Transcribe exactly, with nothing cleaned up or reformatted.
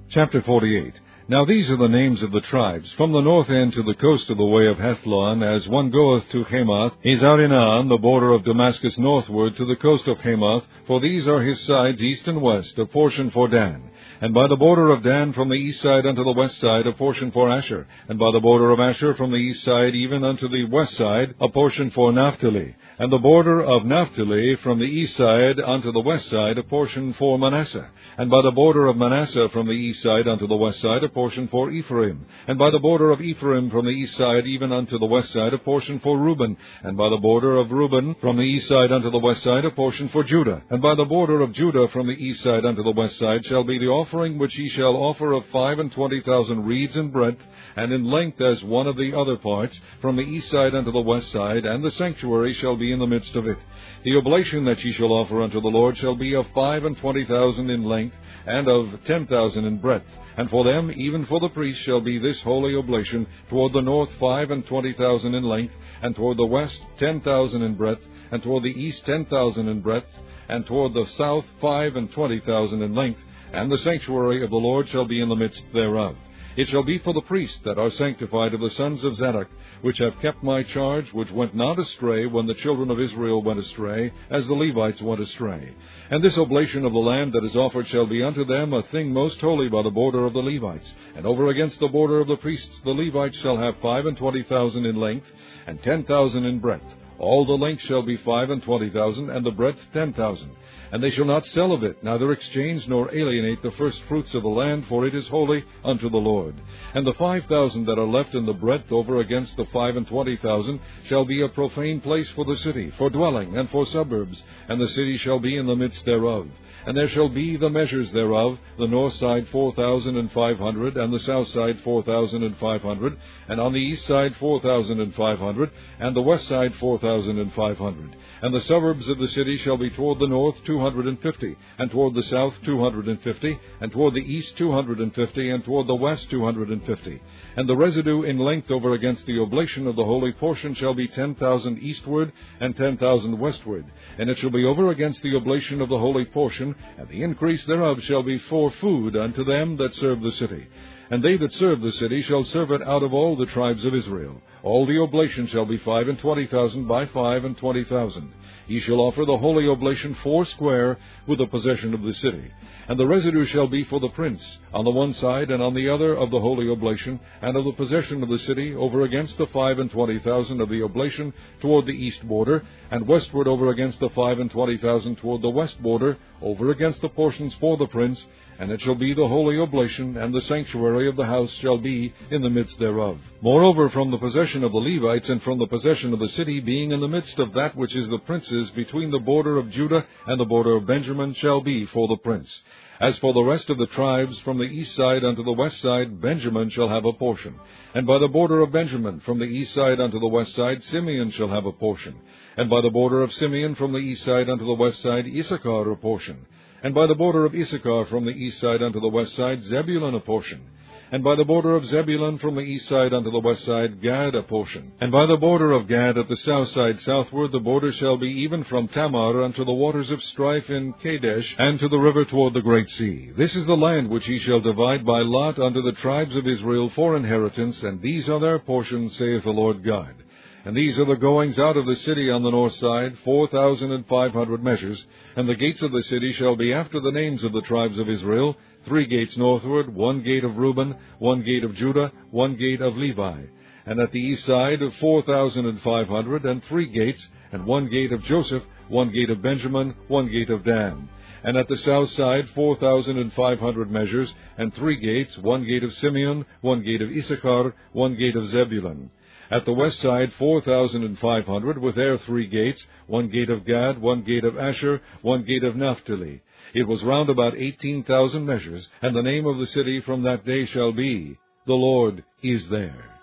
Chapter forty-eight. Now these are the names of the tribes, from the north end to the coast of the way of Hethlon, as one goeth to Hamath, Izarinan, the border of Damascus northward, to the coast of Hamath, for these are his sides east and west, a portion for Dan. And by the border of Dan from the east side unto the west side, a portion for Asher. And by the border of Asher from the east side even unto the west side, a portion for Naphtali. And the border of Naphtali from the east side unto the west side, a portion for Manasseh. And by the border of Manasseh from the east side unto the west side, a portion for Ephraim. And by the border of Ephraim from the east side even unto the west side, a portion for Reuben. And by the border of Reuben from the east side unto the west side, a portion for Judah. And by the border of Judah from the east side unto the west side shall be the offering which ye shall offer of five and twenty thousand reeds in breadth, and in length as one of the other parts, from the east side unto the west side, and the sanctuary shall be in the midst of it. The oblation that ye shall offer unto the Lord shall be of five and twenty thousand in length, and of ten thousand in breadth. And for them, even for the priests, shall be this holy oblation, toward the north five and twenty thousand in length, and toward the west ten thousand in breadth, and toward the east ten thousand in breadth, and toward the south five and twenty thousand in length, and the sanctuary of the Lord shall be in the midst thereof. It shall be for the priests that are sanctified of the sons of Zadok, which have kept my charge, which went not astray when the children of Israel went astray, as the Levites went astray. And this oblation of the land that is offered shall be unto them a thing most holy by the border of the Levites. And over against the border of the priests the Levites shall have five and twenty thousand in length, and ten thousand in breadth. All the length shall be five and twenty thousand, and the breadth ten thousand. And they shall not sell of it, neither exchange nor alienate the first fruits of the land, for it is holy unto the Lord. And the five thousand that are left in the breadth over against the five and twenty thousand shall be a profane place for the city, for dwelling, and for suburbs, and the city shall be in the midst thereof. And there shall be the measures thereof, the north side four thousand and five hundred, and the south side four thousand and five hundred, and on the east side four thousand and five hundred, and the west side four thousand and five hundred. And the suburbs of the city shall be toward the north two hundred and fifty, and toward the south two hundred and fifty, and toward the east two hundred and fifty, and toward the west two hundred and fifty. And the residue in length over against the oblation of the holy portion shall be ten thousand eastward, and ten thousand westward. And it shall be over against the oblation of the holy portion, and the increase thereof shall be for food unto them that serve the city. And they that serve the city shall serve it out of all the tribes of Israel. All the oblation shall be five and twenty thousand by five and twenty thousand. Ye shall offer the holy oblation foursquare with the possession of the city. And the residue shall be for the prince, on the one side and on the other of the holy oblation, and of the possession of the city, over against the five and twenty thousand of the oblation toward the east border, and westward over against the five and twenty thousand toward the west border, over against the portions for the prince. And it shall be the holy oblation, and the sanctuary of the house shall be in the midst thereof. Moreover, from the possession of the Levites, and from the possession of the city, being in the midst of that which is the prince's, between the border of Judah and the border of Benjamin, shall be for the prince. As for the rest of the tribes, from the east side unto the west side, Benjamin shall have a portion. And by the border of Benjamin, from the east side unto the west side, Simeon shall have a portion. And by the border of Simeon, from the east side unto the west side, Issachar a portion. And by the border of Issachar from the east side unto the west side, Zebulun a portion. And by the border of Zebulun from the east side unto the west side, Gad a portion. And by the border of Gad at the south side southward, the border shall be even from Tamar unto the waters of strife in Kadesh, and to the river toward the great sea. This is the land which ye shall divide by lot unto the tribes of Israel for inheritance, and these are their portions, saith the Lord God. And these are the goings out of the city on the north side, four thousand and five hundred measures. And the gates of the city shall be after the names of the tribes of Israel, three gates northward, one gate of Reuben, one gate of Judah, one gate of Levi. And at the east side, four thousand and five hundred, and three gates, and one gate of Joseph, one gate of Benjamin, one gate of Dan. And at the south side, four thousand and five hundred measures, and three gates, one gate of Simeon, one gate of Issachar, one gate of Zebulun. At the west side, four thousand and five hundred, with their three gates, one gate of Gad, one gate of Asher, one gate of Naphtali. It was round about eighteen thousand measures, and the name of the city from that day shall be, The Lord is there.